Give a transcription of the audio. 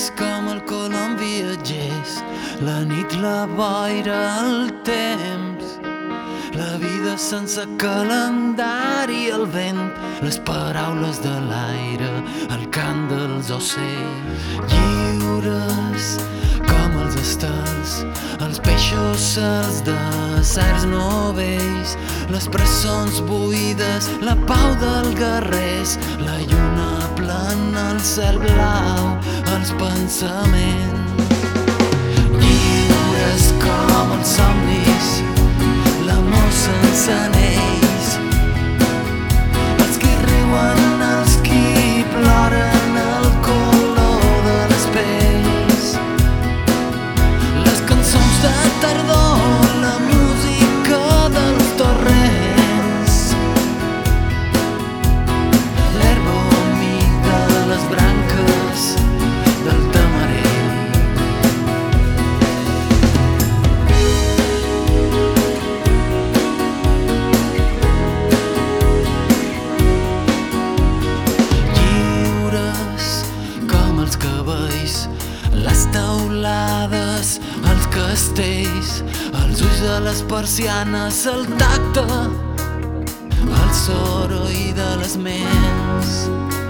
lliures com el colom viatgers, la nit, la boira, el temps, la vida sense calendari, el vent, les paraules de l'aire, el cant dels ocells. Lliures com els estels, els peixos cels de certs novells, les presons buides, la pau del guerrers, la lluna plena, el cel blau, els pensaments. Lliures com els somnis, l'amor sense anells, els qui riuen, els qui ploren, el color de les pells, les cançons de tardor, la música dels torrents, l'herba humida de les branques del tamarell. Els cabells, les teulades, els castells, els ulls de les persianes, el tacte, el soroll de les ments.